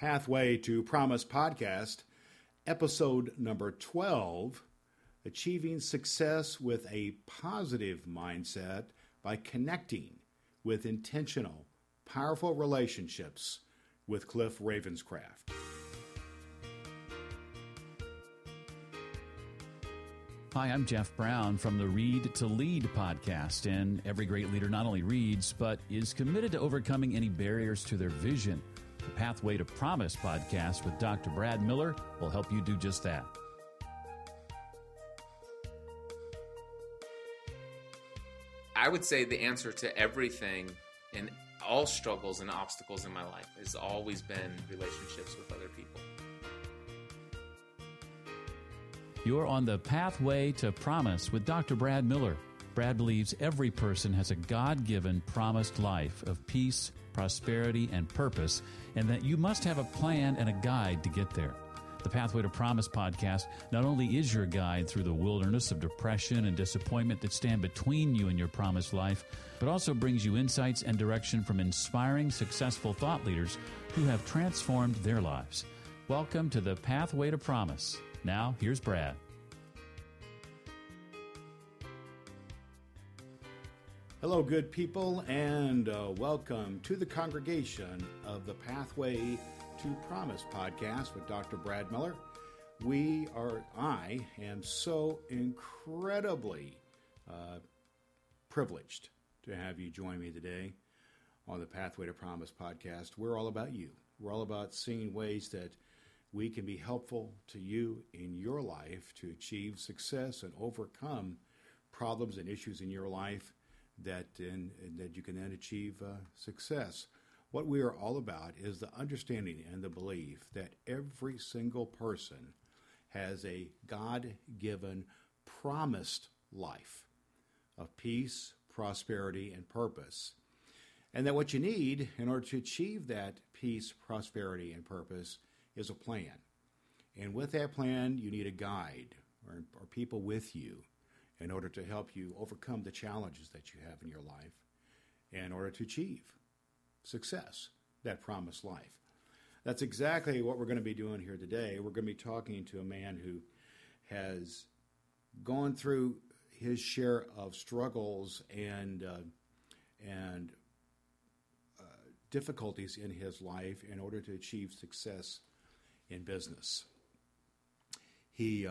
Pathway to Promise podcast, episode number 12, Achieving Success with a Positive Mindset by Connecting with Intentional, Powerful Relationships with Cliff Ravenscraft. Hi, I'm Jeff Brown from the Read to Lead podcast, and every great leader not only reads, but is committed to overcoming any barriers to their vision. The Pathway to Promise podcast with Dr. Brad Miller will help you do just that. I would say the answer to everything and all struggles and obstacles in my life has always been relationships with other people. You're on the Pathway to Promise with Dr. Brad Miller. Brad believes every person has a God-given promised life of peace, prosperity, and purpose, and that you must have a plan and a guide to get there. The Pathway to Promise podcast not only is your guide through the wilderness of depression and disappointment that stand between you and your promised life, but also brings you insights and direction from inspiring, successful thought leaders who have transformed their lives. Welcome to the Pathway to Promise. Now, here's Brad. Hello, good people, and welcome to the congregation of the Pathway to Promise podcast with Dr. Brad Miller. I am so incredibly privileged to have you join me today on the Pathway to Promise podcast. We're all about you. We're all about seeing ways that we can be helpful to you in your life to achieve success and overcome problems and issues in your life that you can then achieve success. What we are all about is the understanding and the belief that every single person has a God-given promised life of peace, prosperity, and purpose. And that what you need in order to achieve that peace, prosperity, and purpose is a plan. And with that plan, you need a guide or people with you in order to help you overcome the challenges that you have in your life in order to achieve success, that promised life. That's exactly what we're going to be doing here today. We're going to be talking to a man who has gone through his share of struggles and difficulties in his life in order to achieve success in business. He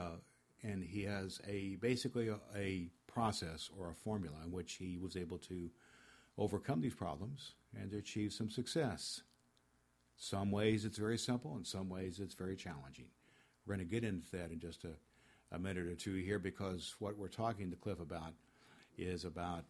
has basically a process or a formula in which he was able to overcome these problems and to achieve some success. Some ways it's very simple, and some ways it's very challenging. We're going to get into that in just a minute or two here, because what we're talking to Cliff about is about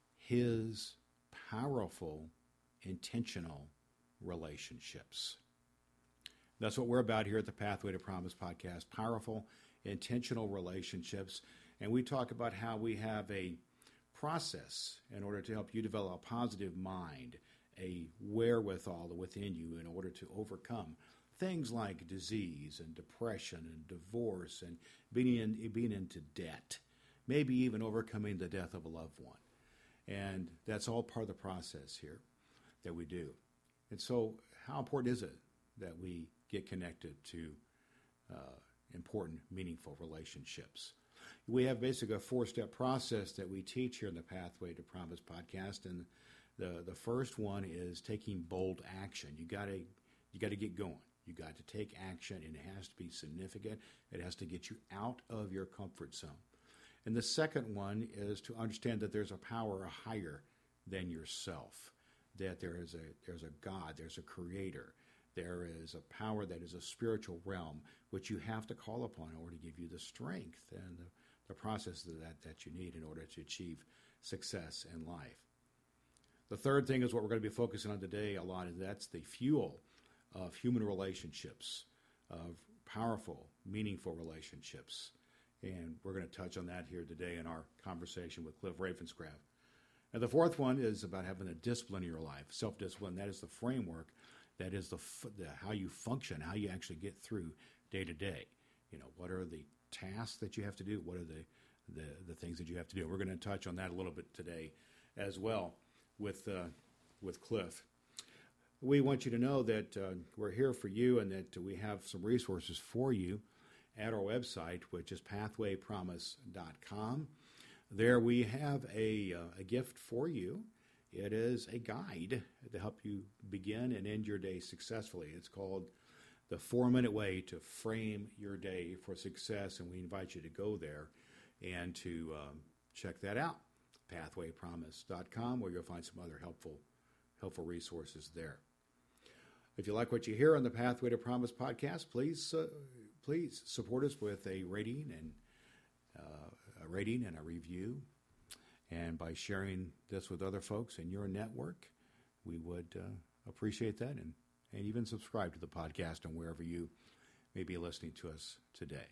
his powerful, intentional relationships. That's what we're about here at the Pathway to Promise podcast, powerful, intentional relationships. And we talk about how we have a process in order to help you develop a positive mind, a wherewithal within you in order to overcome things like disease and depression and divorce and being into debt, maybe even overcoming the death of a loved one. And that's all part of the process here that we do. And so how important is it that we get connected to important, meaningful relationships? We have basically a 4-step process that we teach here in the Pathway to Promise podcast, and the first one is taking bold action. You got to get going. You got to take action, and it has to be significant. It has to get you out of your comfort zone. And the second one is to understand that there's a power higher than yourself, that there's a God, there's a creator. There is a power that is a spiritual realm, which you have to call upon in order to give you the strength and the process that you need in order to achieve success in life. The third thing is what we're going to be focusing on today a lot, and that's the fuel of human relationships, of powerful, meaningful relationships. And we're going to touch on that here today in our conversation with Cliff Ravenscraft. And the fourth one is about having a discipline in your life, self-discipline. That is the framework. That is the how you function, how you actually get through day to day. You know, what are the tasks that you have to do? What are the things that you have to do? We're going to touch on that a little bit today as well with Cliff. we want you to know that we're here for you and that we have some resources for you at our website, which is pathwaypromise.com. There we have a gift for you. It is a guide to help you begin and end your day successfully. It's called The 4-Minute Way to Frame Your Day for Success, and we invite you to go there and to check that out, pathwaypromise.com, where you'll find some other helpful resources there. If you like what you hear on the Pathway to Promise podcast, please support us with a rating and a review. And by sharing this with other folks in your network, we would appreciate that. And even subscribe to the podcast and wherever you may be listening to us today.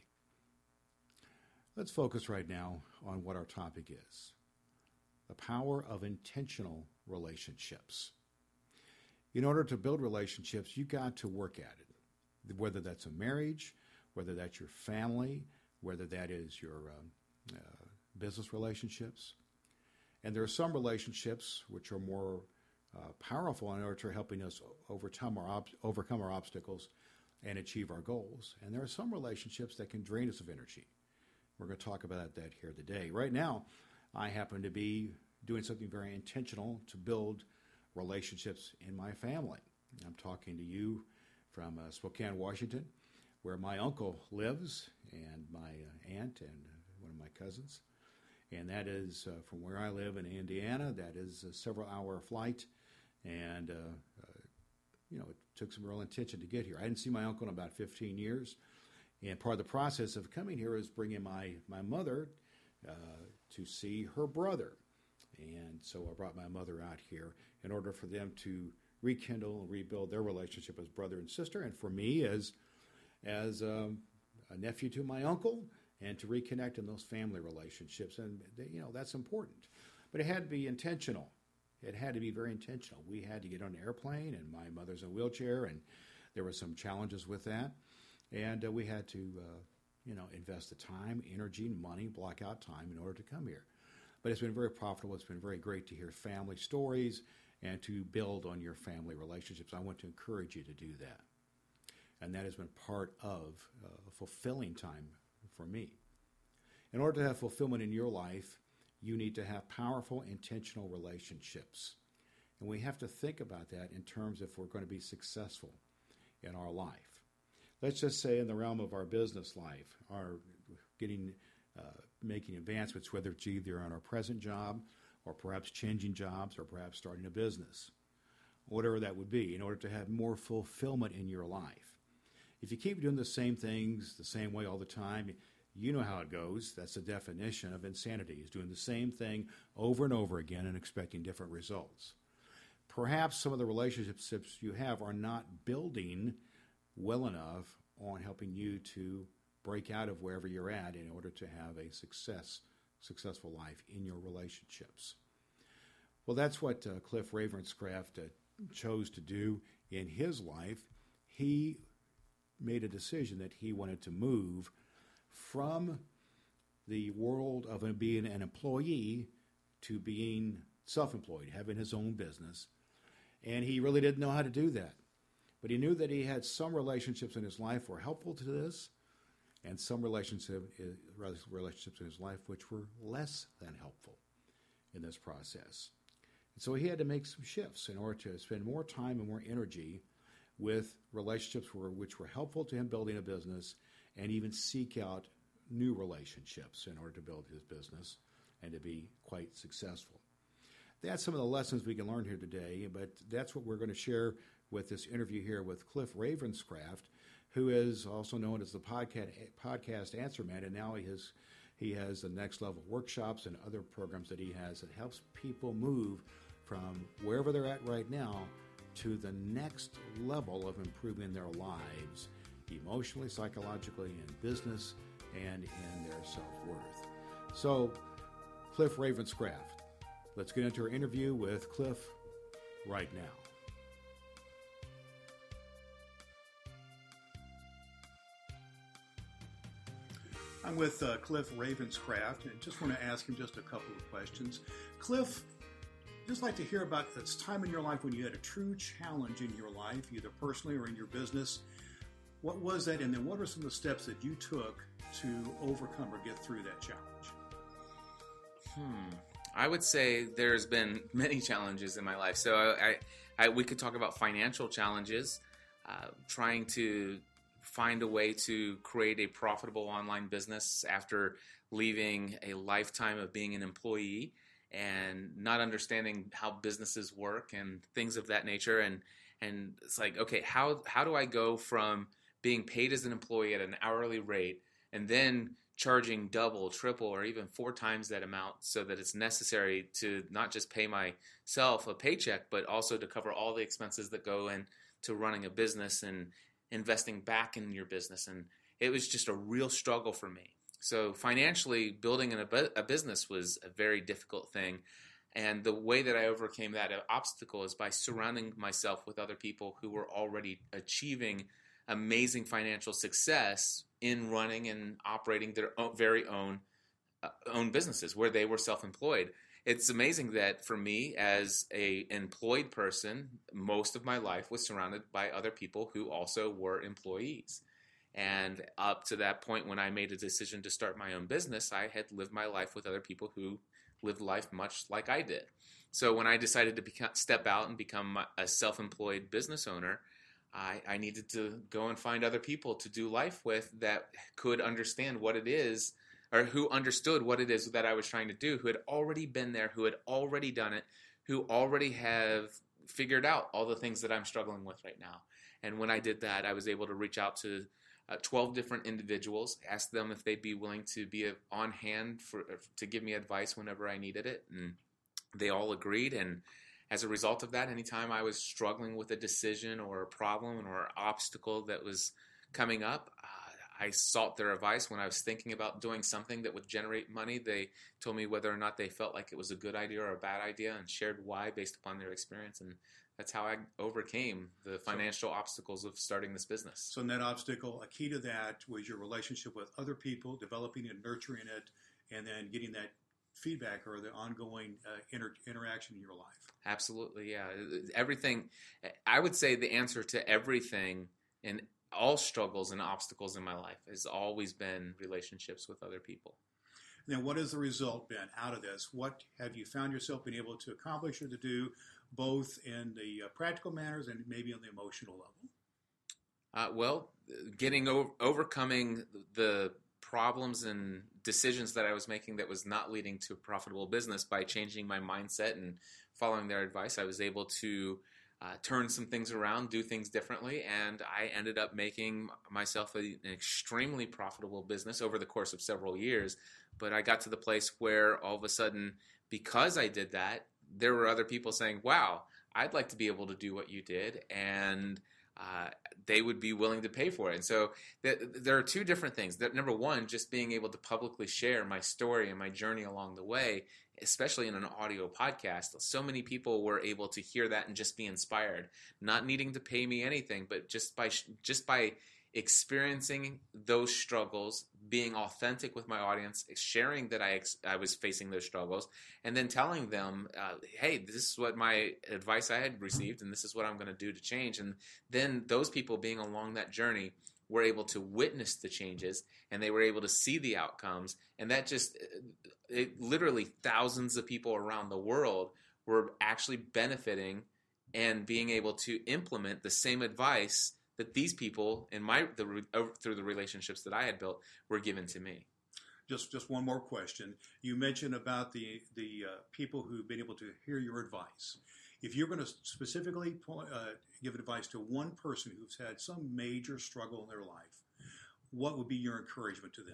Let's focus right now on what our topic is: the power of intentional relationships. In order to build relationships, you got to work at it, whether that's a marriage, whether that's your family, whether that is your business relationships. And there are some relationships which are more powerful in order to helping us overcome our obstacles and achieve our goals. And there are some relationships that can drain us of energy. We're going to talk about that here today. Right now, I happen to be doing something very intentional to build relationships in my family. I'm talking to you from Spokane, Washington, where my uncle lives, and my aunt and one of my cousins. And that is from where I live in Indiana. That is a several-hour flight, and it took some real intention to get here. I didn't see my uncle in about 15 years, and part of the process of coming here is bringing my mother to see her brother. And so I brought my mother out here in order for them to rekindle and rebuild their relationship as brother and sister, and for me as a nephew to my uncle, and to reconnect in those family relationships. And, that's important. But it had to be intentional. It had to be very intentional. We had to get on an airplane, and my mother's in a wheelchair, and there were some challenges with that. And we had to, invest the time, energy, and money, block out time in order to come here. But it's been very profitable. It's been very great to hear family stories and to build on your family relationships. I want to encourage you to do that. And that has been part of a fulfilling time for me. In order to have fulfillment in your life, you need to have powerful, intentional relationships. And we have to think about that in terms of if we're going to be successful in our life. Let's just say in the realm of our business life, making advancements, whether it's either on our present job or perhaps changing jobs or perhaps starting a business, whatever that would be, in order to have more fulfillment in your life. If you keep doing the same things the same way all the time, you know how it goes. That's the definition of insanity, is doing the same thing over and over again and expecting different results. Perhaps some of the relationships you have are not building well enough on helping you to break out of wherever you're at in order to have a successful life in your relationships. Well, that's what Cliff Ravenscraft chose to do in his life. He made a decision that he wanted to move from the world of being an employee to being self-employed, having his own business. And he really didn't know how to do that. But he knew that he had some relationships in his life were helpful to this, and some relationships in his life which were less than helpful in this process. And so he had to make some shifts in order to spend more time and more energy with relationships which were helpful to him building a business, and even seek out new relationships in order to build his business and to be quite successful. That's some of the lessons we can learn here today, but that's what we're going to share with this interview here with Cliff Ravenscraft, who is also known as the podcast Answer Man, and now he has the Next Level workshops and other programs that he has that helps people move from wherever they're at right now to the next level of improving their lives, emotionally, psychologically, in business, and in their self-worth. So, Cliff Ravenscraft, let's get into our interview with Cliff right now. I'm with Cliff Ravenscraft, and I just want to ask him just a couple of questions. Cliff, just like to hear about this time in your life when you had a true challenge in your life, either personally or in your business. What was that, and then what are some of the steps that you took to overcome or get through that challenge? I would say there's been many challenges in my life. So we could talk about financial challenges, trying to find a way to create a profitable online business after leaving a lifetime of being an employee and not understanding how businesses work and things of that nature. And it's like, okay, how do I go from being paid as an employee at an hourly rate and then charging double, triple, or even 4 times that amount so that it's necessary to not just pay myself a paycheck, but also to cover all the expenses that go into running a business and investing back in your business. And it was just a real struggle for me. So financially, building a business was a very difficult thing. And the way that I overcame that obstacle is by surrounding myself with other people who were already achieving amazing financial success in running and operating their very own businesses where they were self-employed. It's amazing that for me as an employed person, most of my life was surrounded by other people who also were employees. And up to that point when I made a decision to start my own business, I had lived my life with other people who lived life much like I did. So when I decided to step out and become a self-employed business owner, I needed to go and find other people to do life with that could understand what it is, or who understood what it is that I was trying to do, who had already been there, who had already done it, who already have figured out all the things that I'm struggling with right now. And when I did that, I was able to reach out to 12 different individuals, ask them if they'd be willing to be on hand to give me advice whenever I needed it. And they all agreed. And as a result of that, anytime I was struggling with a decision or a problem or an obstacle that was coming up, I sought their advice. When I was thinking about doing something that would generate money, they told me whether or not they felt like it was a good idea or a bad idea and shared why based upon their experience. And that's how I overcame the financial obstacles of starting this business. So in that obstacle, a key to that was your relationship with other people, developing and nurturing it, and then getting that feedback or the ongoing interaction in your life. Absolutely, yeah. Everything, I would say the answer to everything in all struggles and obstacles in my life has always been relationships with other people. Now, what has the result been out of this? What have you found yourself being able to accomplish or to do, both in the practical manners and maybe on the emotional level? Overcoming the problems and decisions that I was making that was not leading to a profitable business by changing my mindset and following their advice, I was able to turn some things around, do things differently, and I ended up making myself an extremely profitable business over the course of several years. But I got to the place where all of a sudden, because I did that, there were other people saying, wow, I'd like to be able to do what you did, and they would be willing to pay for it. And so there are two different things. Number one, just being able to publicly share my story and my journey along the way, especially in an audio podcast. So many people were able to hear that and just be inspired, not needing to pay me anything, but just by experiencing those struggles, being authentic with my audience, sharing that I was facing those struggles, and then telling them, hey, this is what my advice I had received, and this is what I'm going to do to change. And then those people being along that journey were able to witness the changes, and they were able to see the outcomes. And that literally thousands of people around the world were actually benefiting and being able to implement the same advice that these people through the relationships that I had built were given to me. Just one more question. You mentioned about the people who've been able to hear your advice. If you're going to specifically give advice to one person who's had some major struggle in their life, what would be your encouragement to them?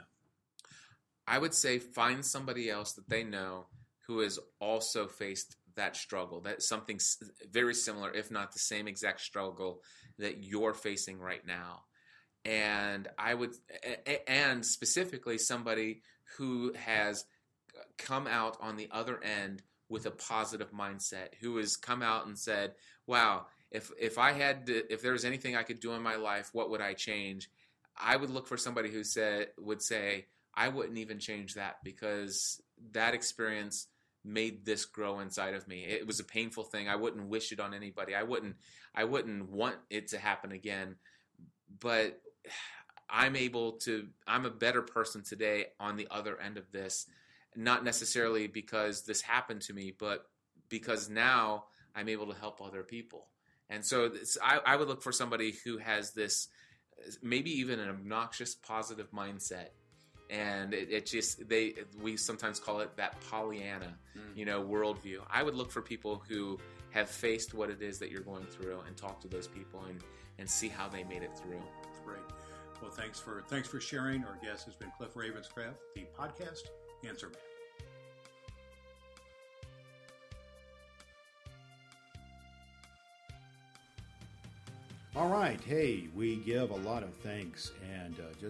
I would say find somebody else that they know who has also faced that struggle, that's something very similar, if not the same exact struggle that you're facing right now. And and specifically somebody who has come out on the other end with a positive mindset, who has come out and said, wow, if there was anything I could do in my life, what would I change? I would look for somebody would say, I wouldn't even change that, because that experience made this grow inside of me. It was a painful thing. I wouldn't wish it on anybody. I wouldn't want it to happen again. But I'm a better person today on the other end of this, not necessarily because this happened to me, but because now I'm able to help other people. And so I would look for somebody who has this, maybe even an obnoxious positive mindset. And we sometimes call it that Pollyanna, worldview. I would look for people who have faced what it is that you're going through and talk to those people and see how they made it through. Great. Well, thanks for sharing. Our guest has been Cliff Ravenscraft, the podcast Answer Man. All right. Hey, we give a lot of thanks and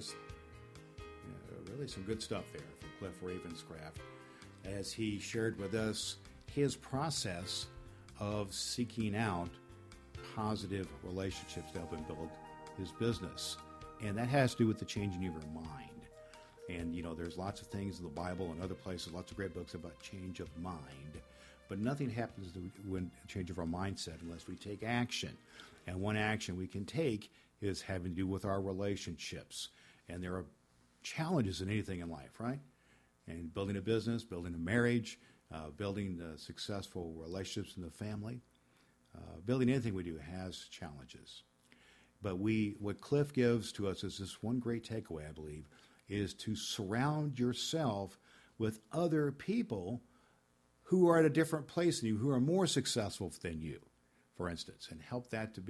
really some good stuff there from Cliff Ravenscraft as he shared with us his process of seeking out positive relationships to help him build his business. And that has to do with the changing of your mind. And, there's lots of things in the Bible and other places, lots of great books about change of mind. But nothing happens when a change of our mindset unless we take action. And one action we can take is having to do with our relationships. And there are challenges in anything in life, right? And building a business, building a marriage, building successful relationships in the family, building anything we do has challenges. But what Cliff gives to us is this one great takeaway, I believe, is to surround yourself with other people who are at a different place than you, who are more successful than you, for instance, and help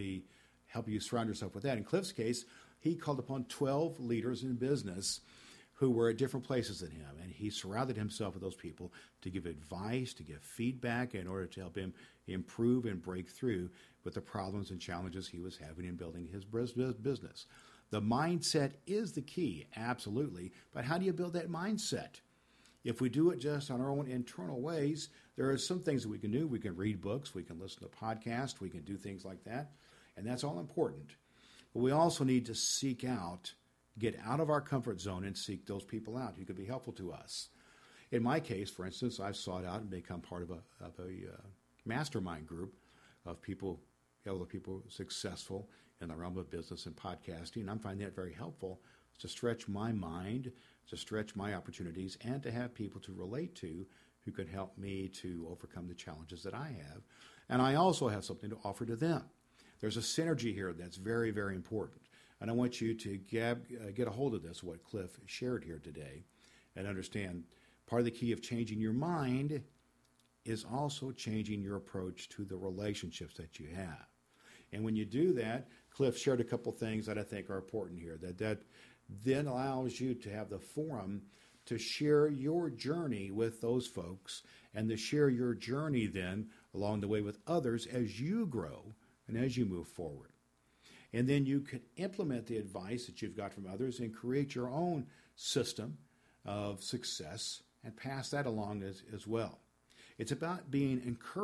you surround yourself with that. In Cliff's case, he called upon 12 leaders in business who were at different places than him, and he surrounded himself with those people to give advice, to give feedback in order to help him improve and break through with the problems and challenges he was having in building his business. The mindset is the key, absolutely, but how do you build that mindset? If we do it just on our own internal ways, there are some things that we can do. We can read books, we can listen to podcasts, we can do things like that, and that's all important. But we also need to get out of our comfort zone and seek those people out who could be helpful to us. In my case, for instance, I've sought out and become part of a mastermind group of other people successful in the realm of business and podcasting. I'm finding that very helpful to stretch my mind, to stretch my opportunities, and to have people to relate to who can help me to overcome the challenges that I have. And I also have something to offer to them. There's a synergy here that's very, very important. And I want you to get a hold of this, what Cliff shared here today, and understand part of the key of changing your mind is also changing your approach to the relationships that you have. And when you do that, Cliff shared a couple things that I think are important here, that then allows you to have the forum to share your journey with those folks and to share your journey then along the way with others as you grow and as you move forward. And then you can implement the advice that you've got from others and create your own system of success and pass that along as well. It's about being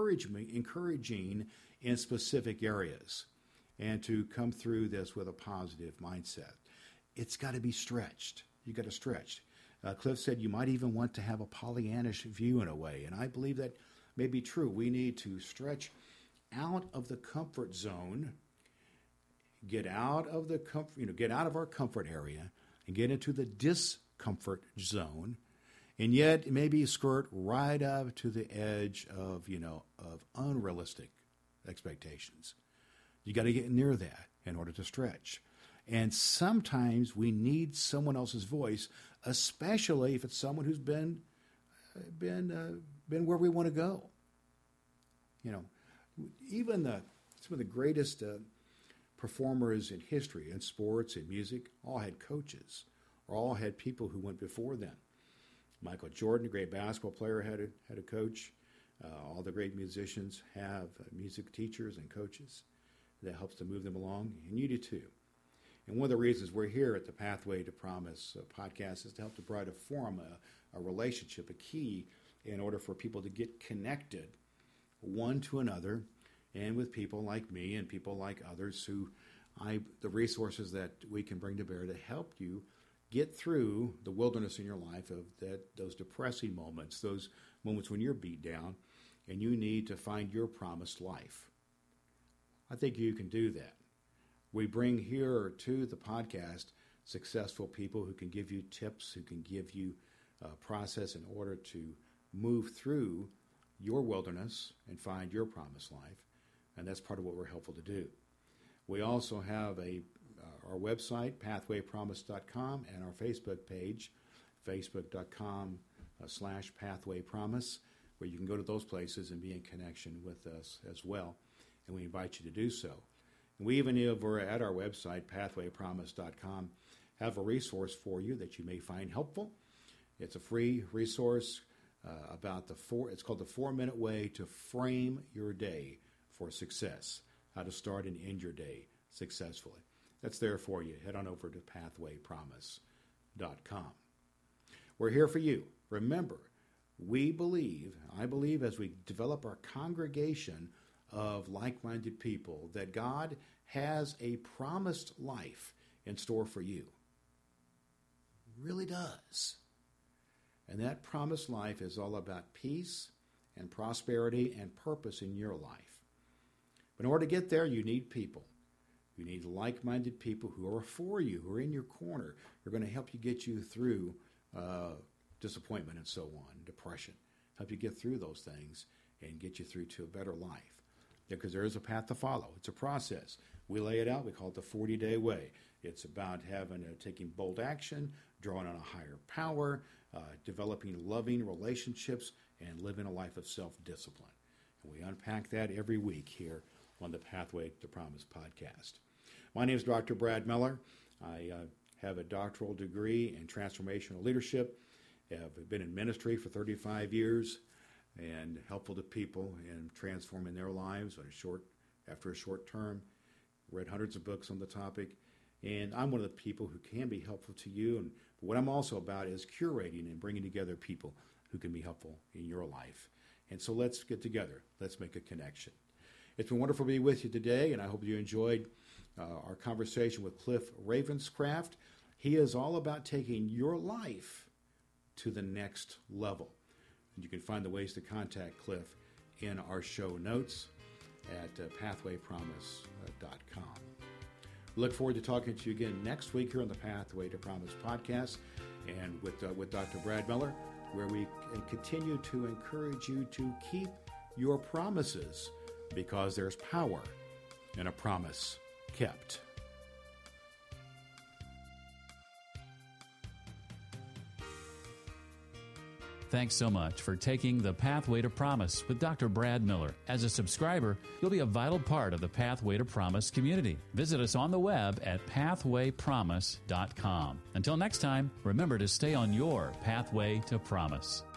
encouraging in specific areas and to come through this with a positive mindset. It's got to be stretched. You've got to stretch. Cliff said you might even want to have a Pollyannish view in a way, and I believe that may be true. We need to stretch out of the comfort zone, get out of our comfort area, and get into the discomfort zone, and yet maybe skirt right up to the edge of unrealistic expectations. You got to get near that in order to stretch. And sometimes we need someone else's voice, especially if it's someone who's been where we want to go. Even some of the greatest performers in history, in sports, in music, all had coaches, or all had people who went before them. Michael Jordan, a great basketball player, had a coach. All the great musicians have music teachers and coaches that helps to move them along, and you do too. And one of the reasons we're here at the Pathway to Promise podcast is to help to provide a forum, a relationship, a key in order for people to get connected one to another and with people like me and people like others the resources that we can bring to bear to help you get through the wilderness in your life of those depressing moments, those moments when you're beat down and you need to find your promised life. I think you can do that. We bring here to the podcast successful people who can give you tips, who can give you a process in order to move through your wilderness and find your promised life. And that's part of what we're helpful to do. We also have our website, pathwaypromise.com, and our Facebook page, facebook.com/pathwaypromise, where you can go to those places and be in connection with us as well. And we invite you to do so. And we even, over at our website, pathwaypromise.com, have a resource for you that you may find helpful. It's a free resource about it's called the 4-Minute Way to Frame Your Day for Success, how to start and end your day successfully. That's there for you. Head on over to pathwaypromise.com. We're here for you. Remember, I believe as we develop our congregation of like-minded people, that God has a promised life in store for you. It really does. And that promised life is all about peace and prosperity and purpose in your life. But in order to get there, you need people. You need like-minded people who are for you, who are in your corner, who are going to help you get you through disappointment and so on, depression, help you get through those things and get you through to a better life. Because there is a path to follow. It's a process. We lay it out. We call it the 40-day way. It's about taking bold action, drawing on a higher power, developing loving relationships, and living a life of self-discipline. And we unpack that every week here on the Pathway to Promise podcast. My name is Dr. Brad Miller. I have a doctoral degree in transformational leadership. I've been in ministry for 35 years and helpful to people in transforming their lives after a short term. Read hundreds of books on the topic. And I'm one of the people who can be helpful to you. And what I'm also about is curating and bringing together people who can be helpful in your life. And so let's get together. Let's make a connection. It's been wonderful to be with you today, and I hope you enjoyed our conversation with Cliff Ravenscraft. He is all about taking your life to the next level. And you can find the ways to contact Cliff in our show notes at pathwaypromise.com. Look forward to talking to you again next week here on the Pathway to Promise podcast and with Dr. Brad Miller, where we continue to encourage you to keep your promises because there's power in a promise kept. Thanks so much for taking the Pathway to Promise with Dr. Brad Miller. As a subscriber, you'll be a vital part of the Pathway to Promise community. Visit us on the web at pathwaypromise.com. Until next time, remember to stay on your Pathway to Promise.